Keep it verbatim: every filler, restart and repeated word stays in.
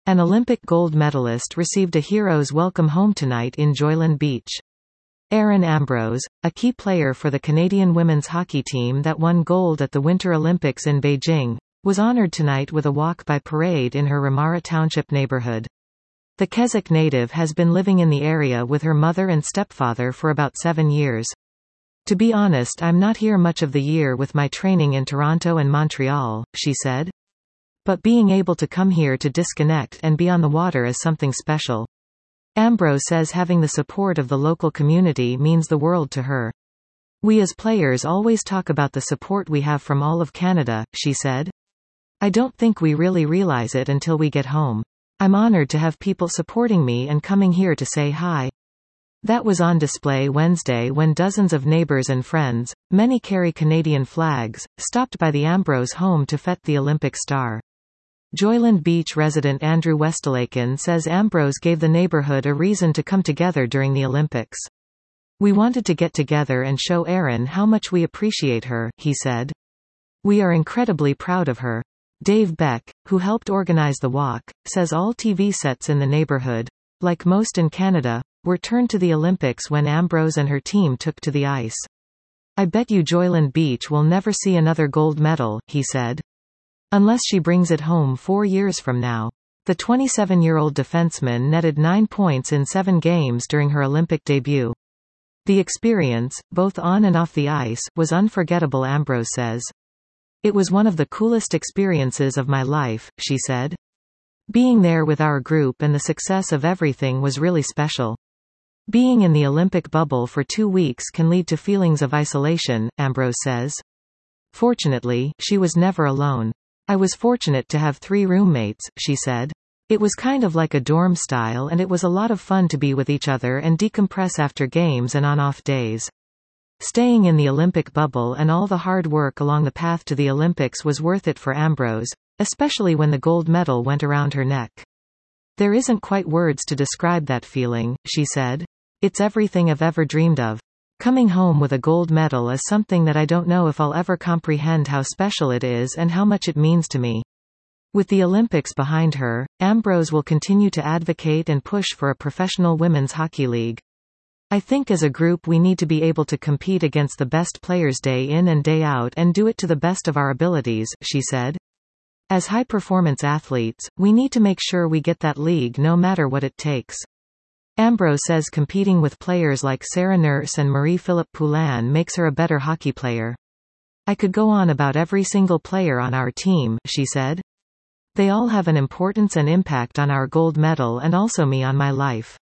An Olympic gold medalist received a hero's welcome home tonight in Joyland Beach. Erin Ambrose, a key player for the Canadian women's hockey team that won gold at the Winter Olympics in Beijing, was honored tonight with a walk-by parade in her Ramara Township neighborhood. The Keswick native has been living in the area with her mother and stepfather for about seven years. "To be honest, I'm not here much of the year with my training in Toronto and Montreal," she said. "But being able to come here to disconnect and be on the water is something special." Ambrose says having the support of the local community means the world to her. "We as players always talk about the support we have from all of Canada," she said. "I don't think we really realize it until we get home. I'm honored to have people supporting me and coming here to say hi." That was on display Wednesday when dozens of neighbors and friends, many carry Canadian flags, stopped by the Ambrose home to fet the Olympic star. Joyland Beach resident Andrew Westelaken says Ambrose gave the neighborhood a reason to come together during the Olympics. "We wanted to get together and show Erin how much we appreciate her," he said. "We are incredibly proud of her." Dave Beck, who helped organize the walk, says all T V sets in the neighborhood, like most in Canada, were turned to the Olympics when Ambrose and her team took to the ice. "I bet you Joyland Beach will never see another gold medal," he said. "Unless she brings it home four years from now." The twenty-seven-year-old defenseman netted nine points in seven games during her Olympic debut. "The experience, both on and off the ice, was unforgettable," Ambrose says. "It was one of the coolest experiences of my life," she said. "Being there with our group and the success of everything was really special. Being in the Olympic bubble for two weeks can lead to feelings of isolation," Ambrose says. "Fortunately, she was never alone. I was fortunate to have three roommates," she said. "It was kind of like a dorm style and it was a lot of fun to be with each other and decompress after games and on off days. Staying in the Olympic bubble and all the hard work along the path to the Olympics was worth it for Ambrose, especially when the gold medal went around her neck. There isn't quite words to describe that feeling," she said. "It's everything I've ever dreamed of. Coming home with a gold medal is something that I don't know if I'll ever comprehend how special it is and how much it means to me." With the Olympics behind her, Ambrose will continue to advocate and push for a professional women's hockey league. "I think as a group we need to be able to compete against the best players day in and day out and do it to the best of our abilities," she said. "As high-performance athletes, we need to make sure we get that league no matter what it takes." Ambrose says competing with players like Sarah Nurse and Marie-Philip Poulin makes her a better hockey player. "I could go on about every single player on our team," she said. "They all have an importance and impact on our gold medal and also me on my life.